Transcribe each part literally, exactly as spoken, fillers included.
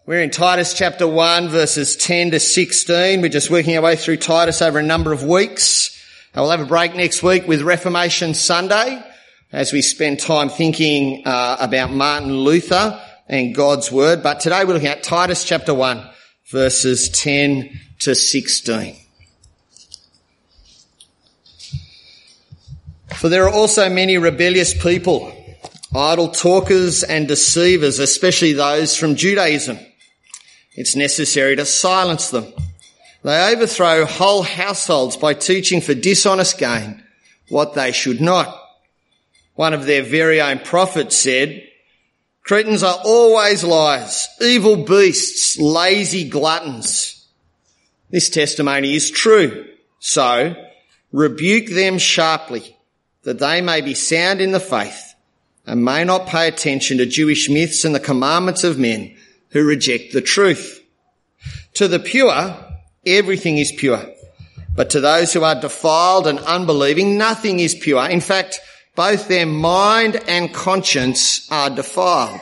We're in Titus chapter one, verses ten to sixteen. We're just working our way through Titus over a number of weeks. We'll have a break next week with Reformation Sunday as we spend time thinking uh, about Martin Luther and God's Word. But today we're looking at Titus chapter one, verses ten to sixteen. For there are also many rebellious people, idle talkers and deceivers, especially those from Judaism. It's necessary to silence them. They overthrow whole households by teaching for dishonest gain what they should not. One of their very own prophets said, "Cretans are always liars, evil beasts, lazy gluttons." This testimony is true. So rebuke them sharply, that they may be sound in the faith and may not pay attention to Jewish myths and the commandments of men who reject the truth. To the pure, everything is pure. But to those who are defiled and unbelieving, nothing is pure. In fact, both their mind and conscience are defiled.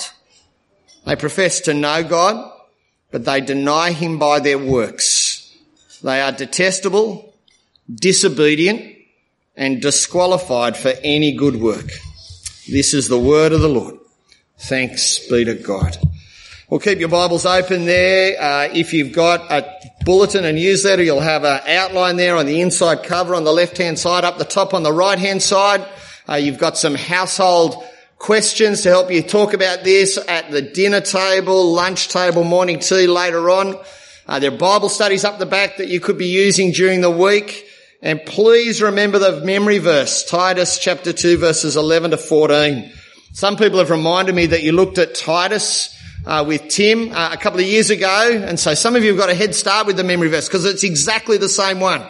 They profess to know God, but they deny him by their works. They are detestable, disobedient, and disqualified for any good work. This is the word of the Lord. Thanks be to God. Well, keep your Bibles open there. Uh, if you've got a bulletin, a newsletter, you'll have an outline there on the inside cover on the left-hand side. Up the top on the right-hand side, uh, you've got some household questions to help you talk about this at the dinner table, lunch table, morning tea later on. Uh, there are Bible studies up the back that you could be using during the week. And please remember the memory verse, Titus chapter two, verses eleven to fourteen. Some people have reminded me that you looked at Titus uh, with Tim uh, a couple of years ago, and so some of you have got a head start with the memory verse because it's exactly the same one.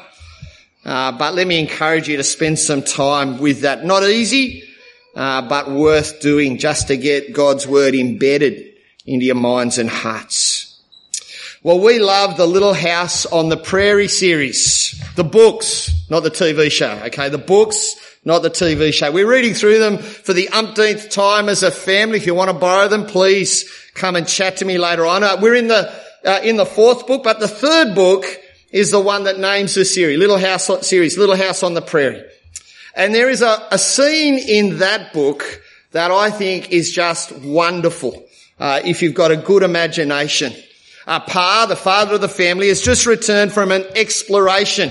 Uh, but let me encourage you to spend some time with that. Not easy, uh, but worth doing just to get God's word embedded into your minds and hearts. Well, we love the Little House on the Prairie series. The books, not the T V show, okay? The books, not the T V show. We're reading through them for the umpteenth time as a family. If you want to borrow them, please come and chat to me later on. Uh, we're in the, uh, in the fourth book, but the third book is the one that names the series, Little House series, Little House on the Prairie. And there is a, a scene in that book that I think is just wonderful, uh, if you've got a good imagination. Uh, Pa, the father of the family, has just returned from an exploration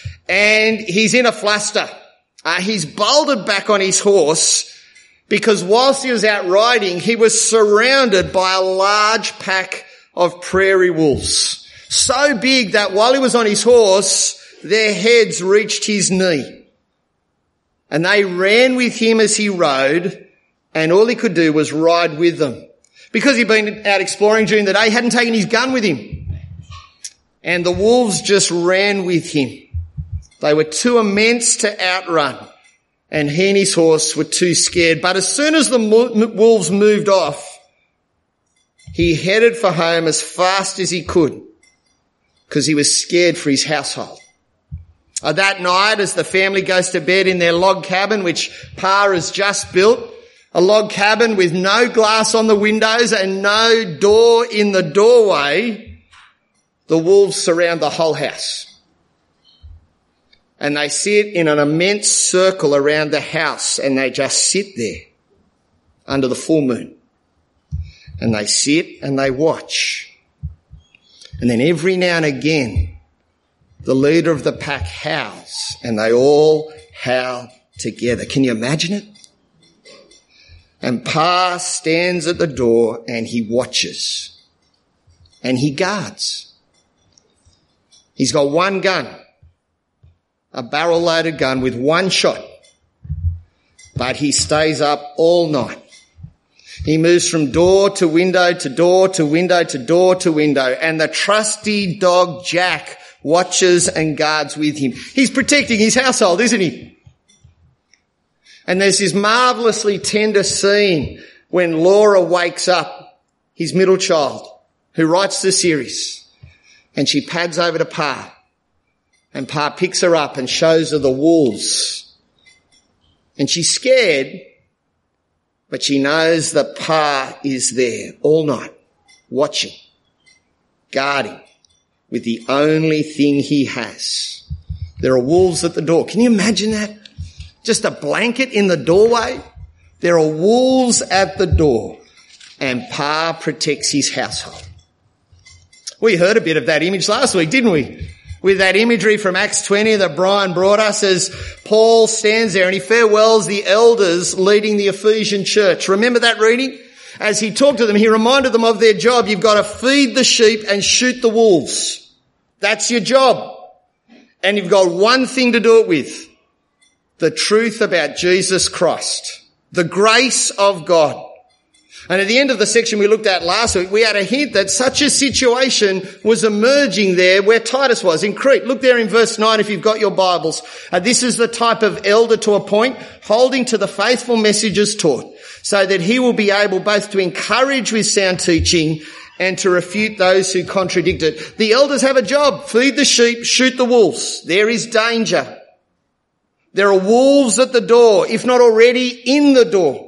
and he's in a fluster. Uh, he's bolted back on his horse because whilst he was out riding, he was surrounded by a large pack of prairie wolves. So big that while he was on his horse, their heads reached his knee. And they ran with him as he rode, and all he could do was ride with them. Because he'd been out exploring during the day, he hadn't taken his gun with him. And the wolves just ran with him. They were too immense to outrun, and he and his horse were too scared. But as soon as the wolves moved off, he headed for home as fast as he could because he was scared for his household. Uh, that night, as the family goes to bed in their log cabin, which Pa has just built, a log cabin with no glass on the windows and no door in the doorway, the wolves surround the whole house. And they sit in an immense circle around the house and they just sit there under the full moon. And they sit and they watch. And then every now and again, the leader of the pack howls and they all howl together. Can you imagine it? And Pa stands at the door and he watches and he guards. He's got one gun, a barrel-loaded gun with one shot, but he stays up all night. He moves from door to window to door to window to door to window, and the trusty dog Jack watches and guards with him. He's protecting his household, isn't he? And there's this marvellously tender scene when Laura wakes up, his middle child, who writes the series, and she pads over to Pa, and Pa picks her up and shows her the wolves. And she's scared, but she knows that Pa is there all night, watching guarding with the only thing he has. There are wolves at the door. Can you imagine that? Just a blanket in the doorway. There are wolves at the door, and Pa protects his household. We heard a bit of that image last week, didn't we? With that imagery from Acts twenty that Brian brought us as Paul stands there and he farewells the elders leading the Ephesian church. Remember that reading? As he talked to them, he reminded them of their job. You've got to feed the sheep and shoot the wolves. That's your job. And you've got one thing to do it with. The truth about Jesus Christ. The grace of God. And at the end of the section we looked at last week, we had a hint that such a situation was emerging there where Titus was, in Crete. Look there in verse nine if you've got your Bibles. Uh, this is the type of elder to appoint, holding to the faithful messages taught, so that he will be able both to encourage with sound teaching and to refute those who contradict it. The elders have a job. Feed the sheep, shoot the wolves. There is danger. There are wolves at the door, if not already in the door.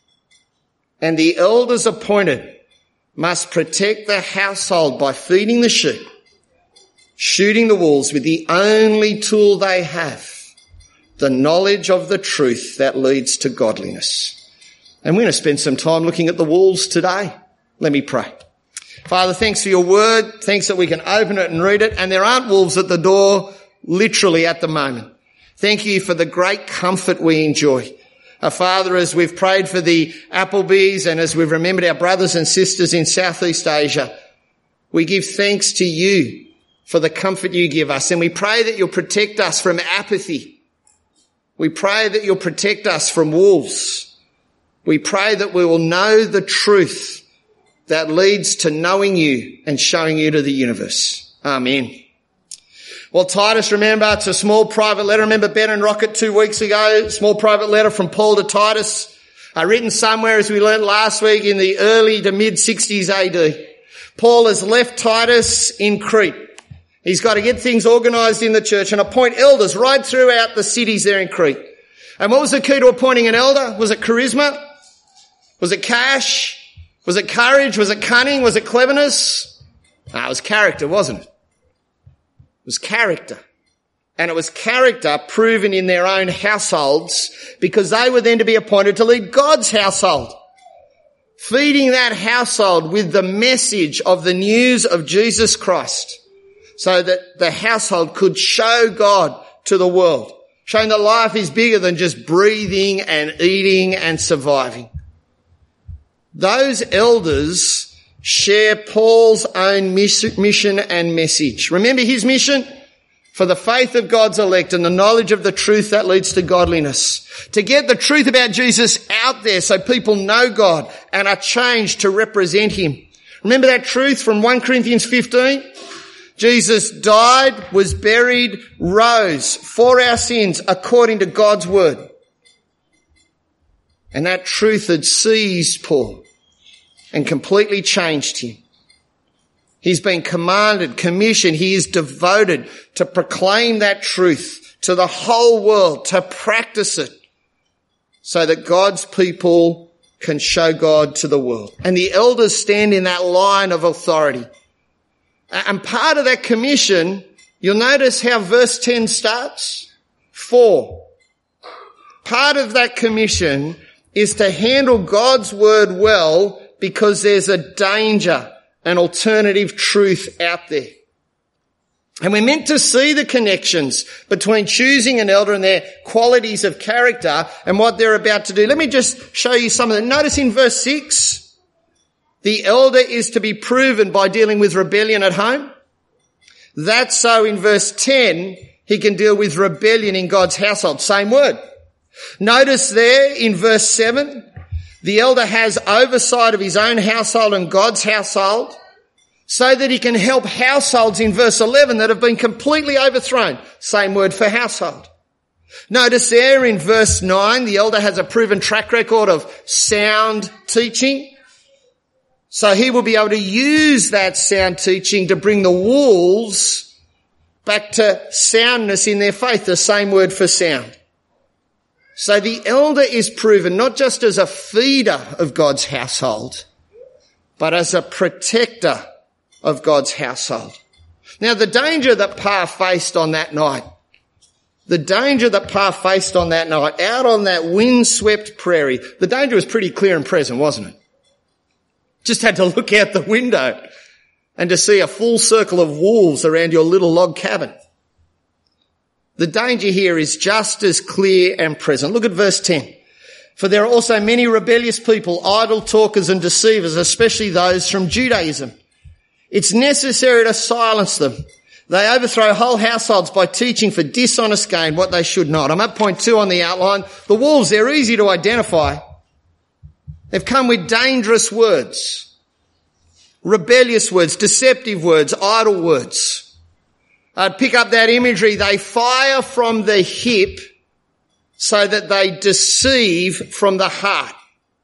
And the elders appointed must protect the household by feeding the sheep, shooting the wolves with the only tool they have, the knowledge of the truth that leads to godliness. And we're going to spend some time looking at the wolves today. Let me pray. Father, thanks for your word. Thanks that we can open it and read it. And there aren't wolves at the door literally at the moment. Thank you for the great comfort we enjoy. Our Father, as we've prayed for the Applebys and as we've remembered our brothers and sisters in Southeast Asia, we give thanks to you for the comfort you give us. And we pray that you'll protect us from apathy. We pray that you'll protect us from wolves. We pray that we will know the truth that leads to knowing you and showing you to the universe. Amen. Well, Titus, remember, it's a small private letter. Remember Ben and Rocket two weeks ago? Small private letter from Paul to Titus. Uh, written somewhere, as we learned last week, in the early to mid-sixties A D. Paul has left Titus in Crete. He's got to get things organised in the church and appoint elders right throughout the cities there in Crete. And what was the key to appointing an elder? Was it charisma? Was it cash? Was it courage? Was it cunning? Was it cleverness? No, it was character, wasn't it? It was character. And it was character proven in their own households because they were then to be appointed to lead God's household. Feeding that household with the message of the news of Jesus Christ so that the household could show God to the world, showing that life is bigger than just breathing and eating and surviving. Those elders share Paul's own mission and message. Remember his mission? For the faith of God's elect and the knowledge of the truth that leads to godliness. To get the truth about Jesus out there so people know God and are changed to represent him. Remember that truth from First Corinthians fifteen? Jesus died, was buried, rose for our sins according to God's word. And that truth had seized Paul and completely changed him. He's been commanded, commissioned, he is devoted to proclaim that truth to the whole world, to practice it, so that God's people can show God to the world. And the elders stand in that line of authority. And part of that commission, you'll notice how verse ten starts. For. Part of that commission is to handle God's word well because there's a danger, an alternative truth out there. And we're meant to see the connections between choosing an elder and their qualities of character and what they're about to do. Let me just show you some of them. Notice in verse six, the elder is to be proven by dealing with rebellion at home. That's so in verse ten, he can deal with rebellion in God's household. Same word. Notice there in verse seven, the elder has oversight of his own household and God's household so that he can help households in verse eleven that have been completely overthrown. Same word for household. Notice there in verse nine, the elder has a proven track record of sound teaching. So he will be able to use that sound teaching to bring the wolves back to soundness in their faith. The same word for sound. So the elder is proven not just as a feeder of God's household, but as a protector of God's household. Now, the danger that Pa faced on that night, the danger that Pa faced on that night, out on that windswept prairie, the danger was pretty clear and present, wasn't it? Just had to look out the window and to see a full circle of wolves around your little log cabin. The danger here is just as clear and present. Look at verse ten. For there are also many rebellious people, idle talkers and deceivers, especially those from Judaism. It's necessary to silence them. They overthrow whole households by teaching for dishonest gain what they should not. I'm at point two on the outline. The wolves, they're easy to identify. They've come with dangerous words, rebellious words, deceptive words, idle words. I'd pick up that imagery. They fire from the hip so that they deceive from the heart.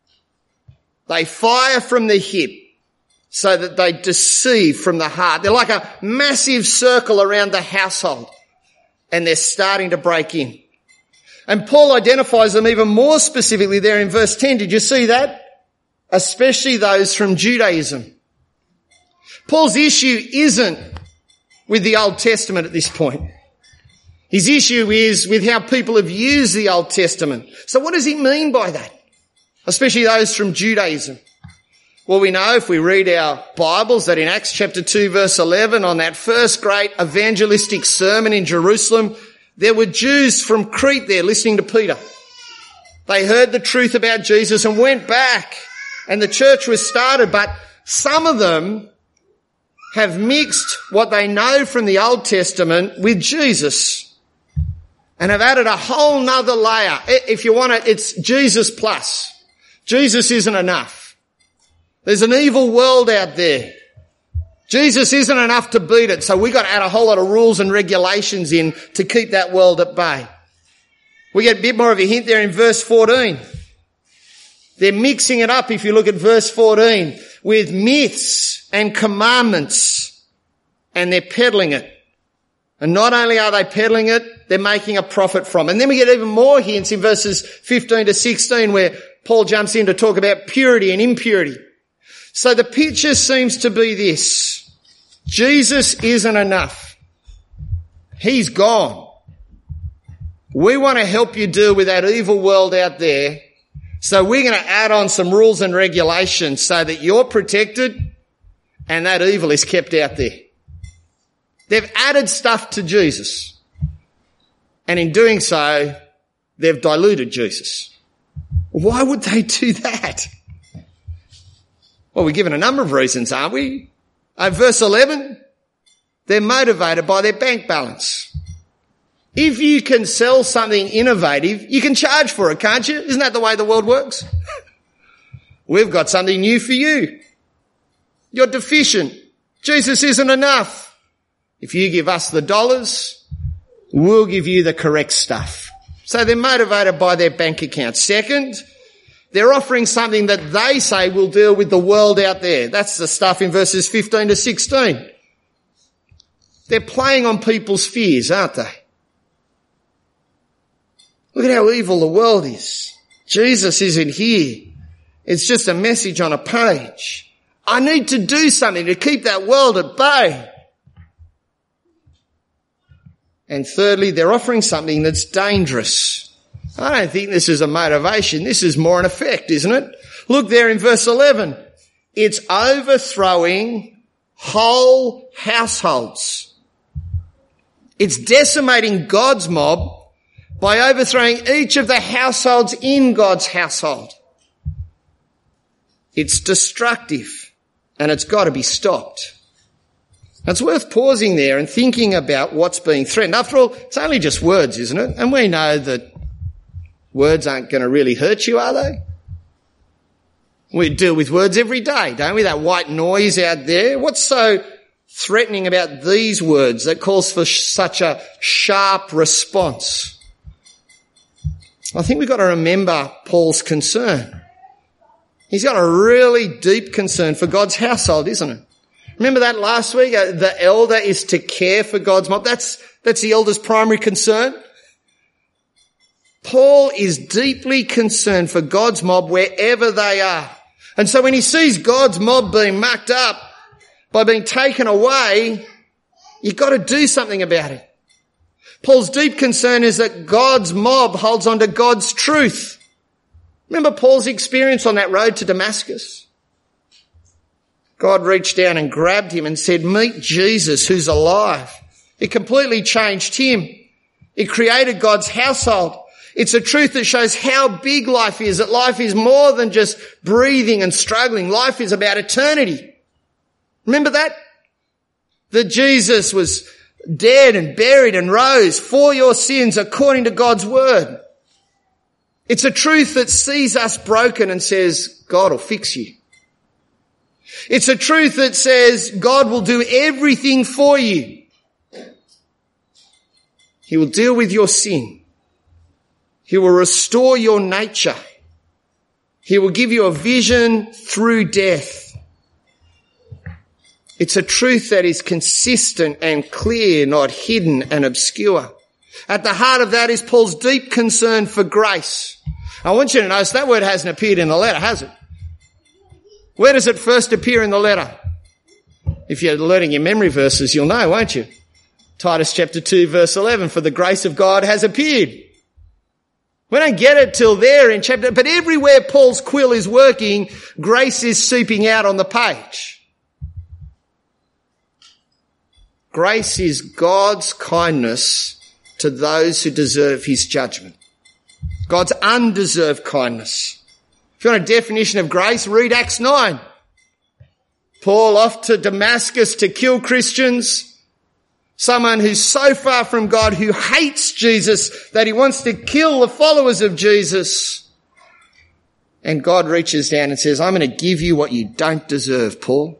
They fire from the hip so that they deceive from the heart. They're like a massive circle around the household, and they're starting to break in. And Paul identifies them even more specifically there in verse ten. Did you see that? Especially those from Judaism. Paul's issue isn't with the Old Testament at this point. His issue is with how people have used the Old Testament. So what does he mean by that? Especially those from Judaism. Well, we know if we read our Bibles that in Acts chapter two verse eleven, on that first great evangelistic sermon in Jerusalem, there were Jews from Crete there listening to Peter. They heard the truth about Jesus and went back, and the church was started, but some of them have mixed what they know from the Old Testament with Jesus and have added a whole nother layer. If you want it, it's Jesus plus. Jesus isn't enough. There's an evil world out there. Jesus isn't enough to beat it, so we've got to add a whole lot of rules and regulations in to keep that world at bay. We get a bit more of a hint there in verse fourteen. They're mixing it up, if you look at verse fourteen, with myths and commandments, and they're peddling it. And not only are they peddling it, they're making a profit from it. And then we get even more hints in verses fifteen to sixteen where Paul jumps in to talk about purity and impurity. So the picture seems to be this. Jesus isn't enough. He's gone. We want to help you deal with that evil world out there. So we're going to add on some rules and regulations so that you're protected and that evil is kept out there. They've added stuff to Jesus. And in doing so, they've diluted Jesus. Why would they do that? Well, we're given a number of reasons, aren't we? Uh, verse eleven, they're motivated by their bank balance. If you can sell something innovative, you can charge for it, can't you? Isn't that the way the world works? We've got something new for you. You're deficient. Jesus isn't enough. If you give us the dollars, we'll give you the correct stuff. So they're motivated by their bank account. Second, they're offering something that they say will deal with the world out there. That's the stuff in verses fifteen to sixteen. They're playing on people's fears, aren't they? Look at how evil the world is. Jesus isn't here. It's just a message on a page. I need to do something to keep that world at bay. And thirdly, they're offering something that's dangerous. I don't think this is a motivation. This is more an effect, isn't it? Look there in verse eleven. It's overthrowing whole households. It's decimating God's mob by overthrowing each of the households in God's household. It's destructive and it's got to be stopped. It's worth pausing there and thinking about what's being threatened. After all, it's only just words, isn't it? And we know that words aren't going to really hurt you, are they? We deal with words every day, don't we? That white noise out there. What's so threatening about these words that calls for sh- such a sharp response? I think we've got to remember Paul's concern. He's got a really deep concern for God's household, isn't it? Remember that last week? Uh, the elder is to care for God's mob. That's, that's the elder's primary concern. Paul is deeply concerned for God's mob wherever they are. And so when he sees God's mob being mucked up, by being taken away, you've got to do something about it. Paul's deep concern is that God's mob holds on to God's truth. Remember Paul's experience on that road to Damascus? God reached down and grabbed him and said, meet Jesus who's alive. It completely changed him. It created God's household. It's a truth that shows how big life is, that life is more than just breathing and struggling. Life is about eternity. Remember that? That Jesus was dead and buried and rose for your sins according to God's word. It's a truth that sees us broken and says, God will fix you. It's a truth that says God will do everything for you. He will deal with your sin. He will restore your nature. He will give you a vision through death. It's a truth that is consistent and clear, not hidden and obscure. At the heart of that is Paul's deep concern for grace. I want you to notice that word hasn't appeared in the letter, has it? Where does it first appear in the letter? If you're learning your memory verses, you'll know, won't you? Titus chapter two, verse eleven, for the grace of God has appeared. We don't get it till there in chapter, but everywhere Paul's quill is working, grace is seeping out on the page. Grace is God's kindness to those who deserve his judgment. God's undeserved kindness. If you want a definition of grace, read Acts nine. Paul off to Damascus to kill Christians. Someone who's so far from God, who hates Jesus, that he wants to kill the followers of Jesus. And God reaches down and says, I'm going to give you what you don't deserve, Paul.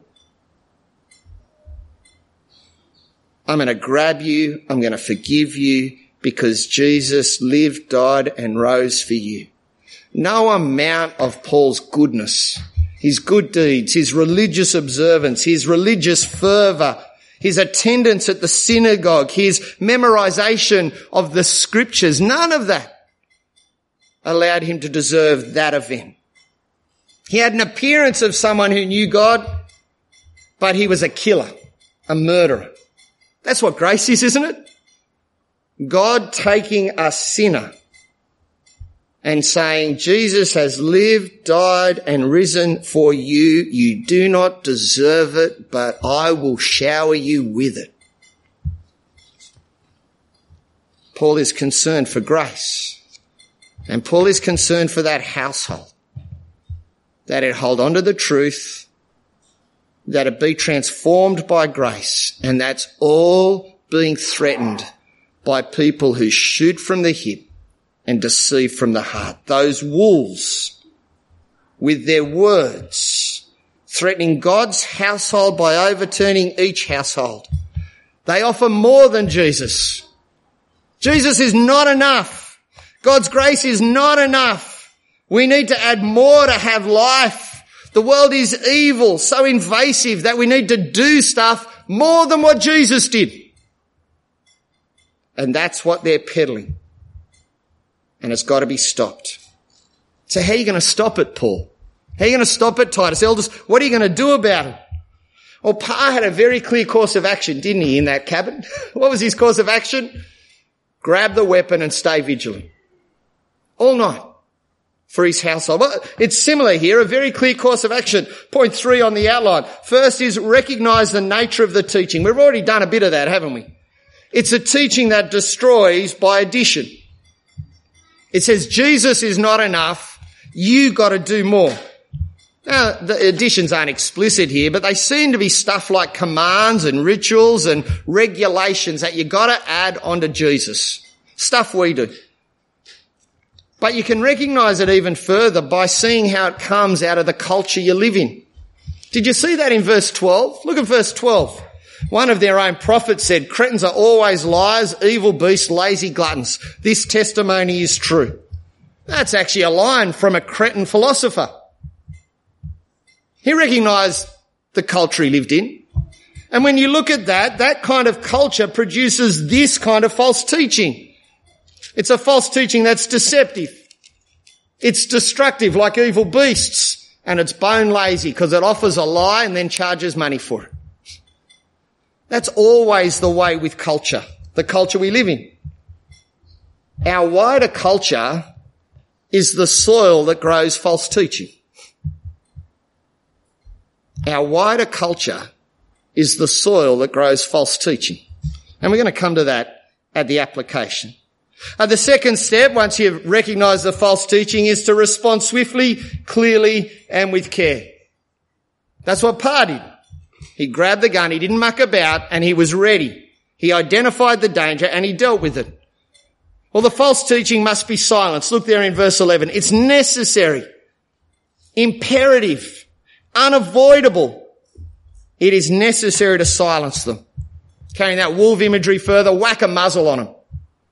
I'm going to grab you. I'm going to forgive you because Jesus lived, died, and rose for you. No amount of Paul's goodness, his good deeds, his religious observance, his religious fervour, his attendance at the synagogue, his memorization of the scriptures, none of that allowed him to deserve that event. He had an appearance of someone who knew God, but he was a killer, a murderer. That's what grace is, isn't it? God taking a sinner and saying, Jesus has lived, died, and risen for you. You do not deserve it, but I will shower you with it. Paul is concerned for grace. And Paul is concerned for that household, that it hold on to the truth, that it be transformed by grace, and that's all being threatened by people who shoot from the hip and deceive from the heart. Those wolves with their words threatening God's household by overturning each household. They offer more than Jesus. Jesus is not enough. God's grace is not enough. We need to add more to have life. The world is evil, so invasive that we need to do stuff more than what Jesus did. And that's what they're peddling. And it's got to be stopped. So how are you going to stop it, Paul? How are you going to stop it, Titus? Elders, what are you going to do about it? Well, Pa had a very clear course of action, didn't he, in that cabin? What was his course of action? Grab the weapon and stay vigilant. All night. For his household. Well, it's similar here, a very clear course of action. Point three on the outline. First is recognise the nature of the teaching. We've already done a bit of that, haven't we? It's a teaching that destroys by addition. It says Jesus is not enough. You got to do more. Now, the additions aren't explicit here, but they seem to be stuff like commands and rituals and regulations that you got to add onto Jesus. Stuff we do. But you can recognise it even further by seeing how it comes out of the culture you live in. Did you see that in verse twelve? Look at verse twelve. One of their own prophets said, Cretans are always liars, evil beasts, lazy gluttons. This testimony is true. That's actually a line from a Cretan philosopher. He recognised the culture he lived in. And when you look at that, that kind of culture produces this kind of false teaching. It's a false teaching that's deceptive. It's destructive like evil beasts. And it's bone lazy because it offers a lie and then charges money for it. That's always the way with culture, the culture we live in. Our wider culture is the soil that grows false teaching. Our wider culture is the soil that grows false teaching. And we're going to come to that at the application. Uh, the second step, once you've recognised the false teaching, is to respond swiftly, clearly, and with care. That's what Parr did. He grabbed the gun, he didn't muck about, and he was ready. He identified the danger and he dealt with it. Well, the false teaching must be silenced. Look there in verse eleven. It's necessary, imperative, unavoidable. It is necessary to silence them. Carrying that wolf imagery further, whack a muzzle on them.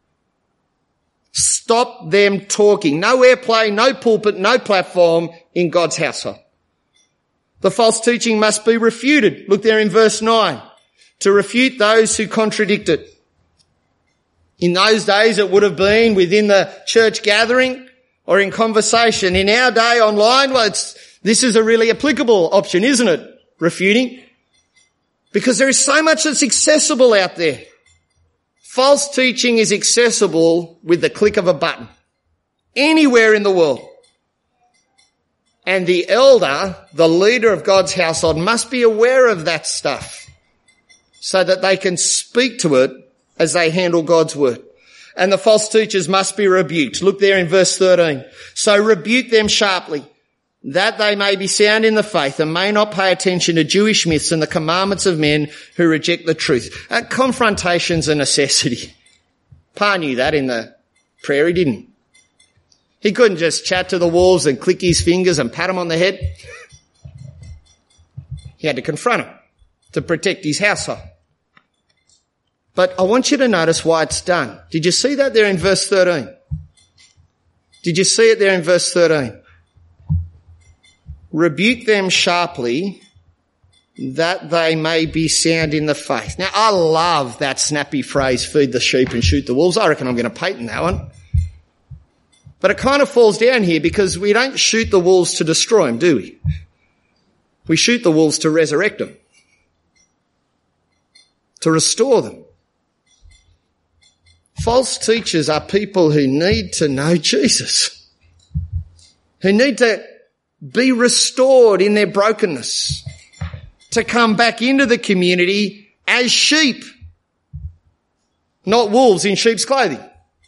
Stop them talking. No airplay, no pulpit, no platform in God's household. The false teaching must be refuted. Look there in verse nine. To refute those who contradict it. In those days it would have been within the church gathering or in conversation. In our day online, well, it's, this is a really applicable option, isn't it? Refuting. Because there is so much that's accessible out there. False teaching is accessible with the click of a button. Anywhere in the world. And the elder, the leader of God's household, must be aware of that stuff so that they can speak to it as they handle God's word. And the false teachers must be rebuked. Look there in verse thirteen. So rebuke them sharply, that they may be sound in the faith and may not pay attention to Jewish myths and the commandments of men who reject the truth. Uh, confrontation's a necessity. Parr knew that in the prayer, he didn't. He couldn't just chat to the wolves and click his fingers and pat them on the head. He had to confront them to protect his household. But I want you to notice why it's done. Did you see that there in verse thirteen? Did you see it there in verse thirteen? Rebuke them sharply, that they may be sound in the faith. Now, I love that snappy phrase, feed the sheep and shoot the wolves. I reckon I'm going to patent that one. But it kind of falls down here because we don't shoot the wolves to destroy them, do we? We shoot the wolves to resurrect them, to restore them. False teachers are people who need to know Jesus, who need to be restored in their brokenness, to come back into the community as sheep, not wolves in sheep's clothing.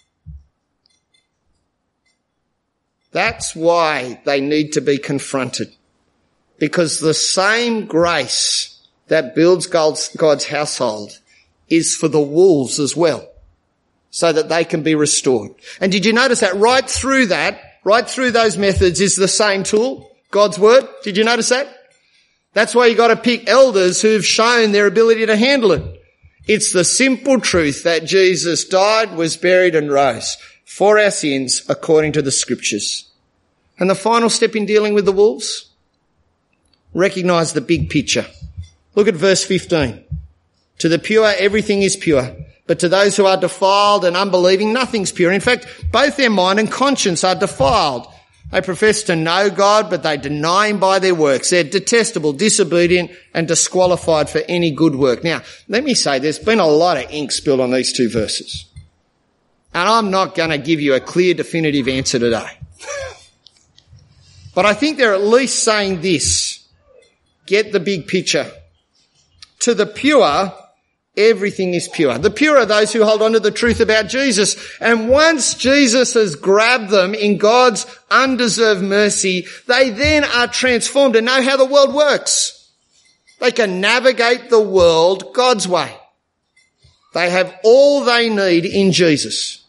That's why they need to be confronted, because the same grace that builds God's, God's household is for the wolves as well, so that they can be restored. And did you notice that right through that, right through those methods is the same tool, God's word? Did you notice that? That's why you got to pick elders who've shown their ability to handle it. It's the simple truth that Jesus died, was buried and rose for our sins according to the scriptures. And the final step in dealing with the wolves, recognise the big picture. Look at verse fifteen. To the pure, everything is pure. But to those who are defiled and unbelieving, nothing's pure. In fact, both their mind and conscience are defiled. They profess to know God, but they deny him by their works. They're detestable, disobedient, and disqualified for any good work. Now, let me say, there's been a lot of ink spilled on these two verses. And I'm not going to give you a clear, definitive answer today. But I think they're at least saying this. Get the big picture. To the pure, everything is pure. The pure are those who hold on to the truth about Jesus. And once Jesus has grabbed them in God's undeserved mercy, they then are transformed and know how the world works. They can navigate the world God's way. They have all they need in Jesus.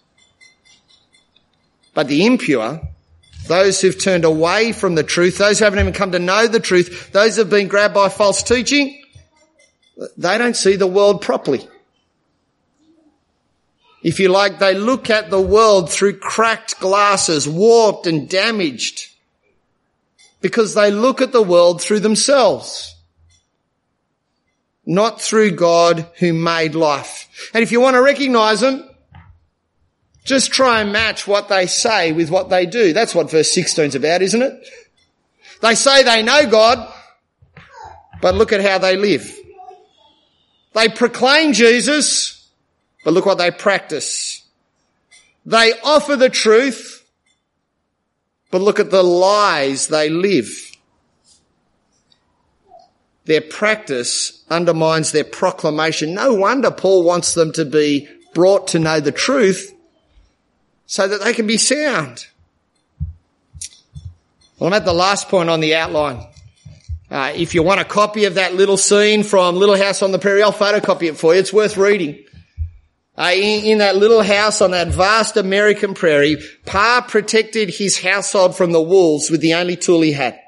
But the impure, those who've turned away from the truth, those who haven't even come to know the truth, those who have been grabbed by false teaching, they don't see the world properly. If you like, they look at the world through cracked glasses, warped and damaged, because they look at the world through themselves, not through God who made life. And if you want to recognise them, just try and match what they say with what they do. That's what verse sixteen is about, isn't it? They say they know God, but look at how they live. They proclaim Jesus, but look what they practice. They offer the truth, but look at the lies they live. Their practice undermines their proclamation. No wonder Paul wants them to be brought to know the truth so that they can be sound. Well, I'm at the last point on the outline. Uh, if you want a copy of that little scene from Little House on the Prairie, I'll photocopy it for you. It's worth reading. Uh, in, in that little house on that vast American prairie, Pa protected his household from the wolves with the only tool he had.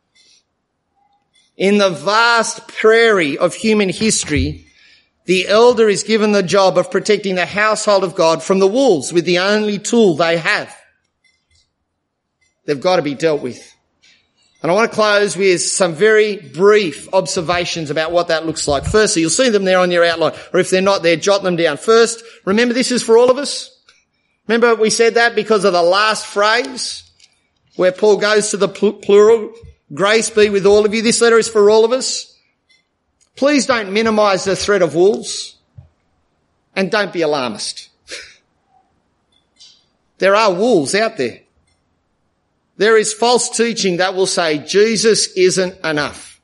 In the vast prairie of human history, the elder is given the job of protecting the household of God from the wolves with the only tool they have. They've got to be dealt with. And I want to close with some very brief observations about what that looks like. Firstly, you'll see them there on your outline, or if they're not there, jot them down. First, remember this is for all of us. Remember we said that because of the last phrase where Paul goes to the plural, grace be with all of you. This letter is for all of us. Please don't minimise the threat of wolves, and don't be alarmist. There are wolves out there. There is false teaching that will say Jesus isn't enough.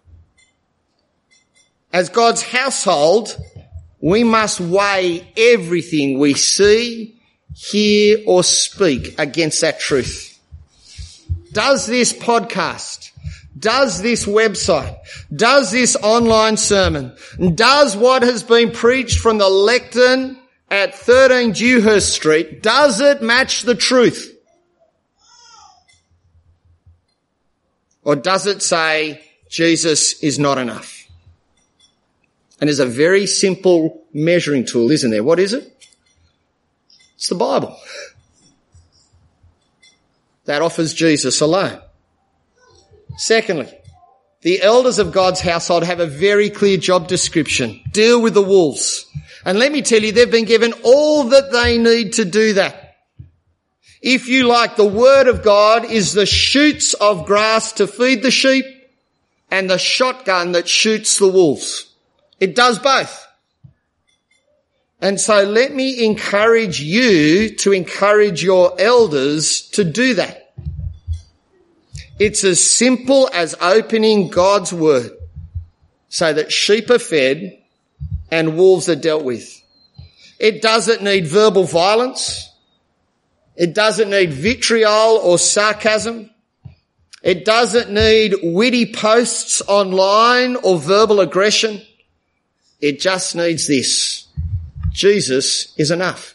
As God's household, we must weigh everything we see, hear or speak against that truth. Does this podcast, does this website, does this online sermon, does what has been preached from the lectern at thirteen Dewhurst Street, does it match the truth? Or does it say Jesus is not enough? And there's a very simple measuring tool, isn't there? What is it? It's the Bible. That offers Jesus alone. Secondly, the elders of God's household have a very clear job description. Deal with the wolves. And let me tell you, they've been given all that they need to do that. If you like, the word of God is the shoots of grass to feed the sheep and the shotgun that shoots the wolves. It does both. And so let me encourage you to encourage your elders to do that. It's as simple as opening God's word so that sheep are fed and wolves are dealt with. It doesn't need verbal violence. It doesn't need vitriol or sarcasm. It doesn't need witty posts online or verbal aggression. It just needs this. Jesus is enough.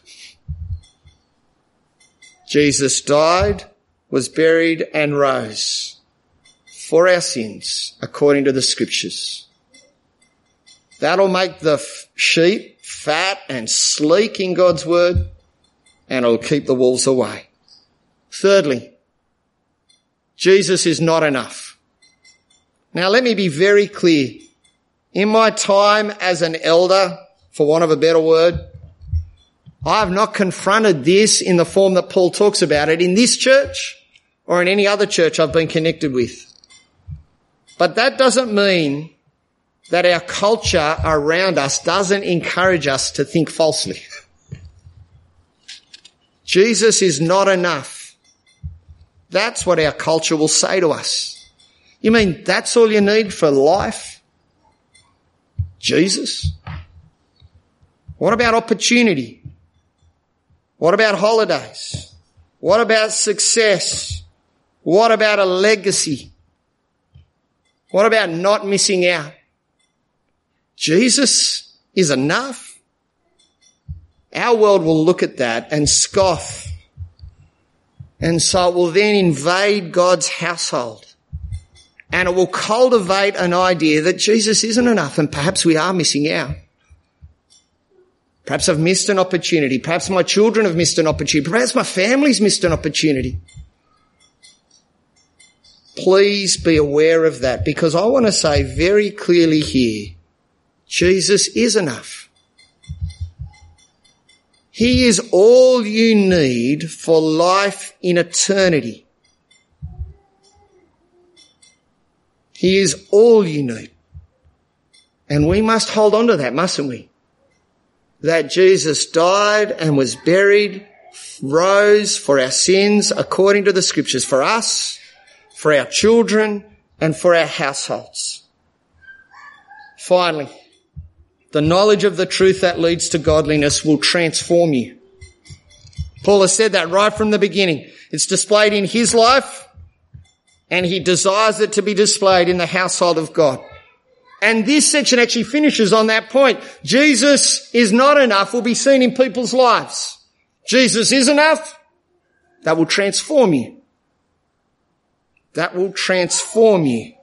Jesus died, was buried and rose for our sins according to the scriptures. That'll make the f- sheep fat and sleek in God's word, and it'll keep the wolves away. Thirdly, Jesus is not enough. Now let me be very clear. In my time as an elder, for want of a better word, I have not confronted this in the form that Paul talks about it in this church or in any other church I've been connected with. But that doesn't mean that our culture around us doesn't encourage us to think falsely. Jesus is not enough. That's what our culture will say to us. You mean that's all you need for life? Jesus? What about opportunity? What about holidays? What about success? What about a legacy? What about not missing out? Jesus is enough. Our world will look at that and scoff. And so it will then invade God's household. And it will cultivate an idea that Jesus isn't enough, and perhaps we are missing out. Perhaps I've missed an opportunity. Perhaps my children have missed an opportunity. Perhaps my family's missed an opportunity. Please be aware of that, because I want to say very clearly here, Jesus is enough. He is all you need for life in eternity. He is all you need. And we must hold on to that, mustn't we? That Jesus died and was buried, rose for our sins according to the scriptures, for us, for our children, and for our households. Finally, the knowledge of the truth that leads to godliness will transform you. Paul has said that right from the beginning. It's displayed in his life, and he desires it to be displayed in the household of God. And this section actually finishes on that point. Jesus is not enough will be seen in people's lives. Jesus is enough. That will transform you. That will transform you.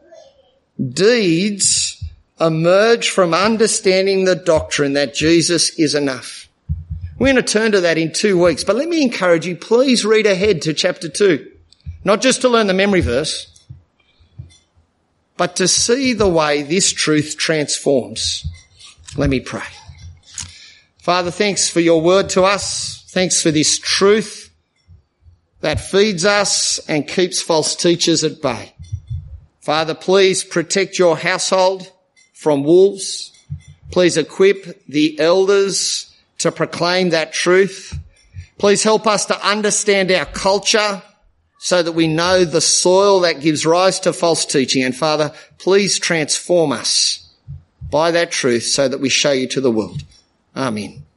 Deeds emerge from understanding the doctrine that Jesus is enough. We're going to turn to that in two weeks, but let me encourage you, please read ahead to chapter two. Not just to learn the memory verse, but to see the way this truth transforms. Let me pray. Father, thanks for your word to us. Thanks for this truth that feeds us and keeps false teachers at bay. Father, please protect your household from wolves. Please equip the elders to proclaim that truth. Please help us to understand our culture so that we know the soil that gives rise to false teaching. And Father, please transform us by that truth so that we show you to the world. Amen.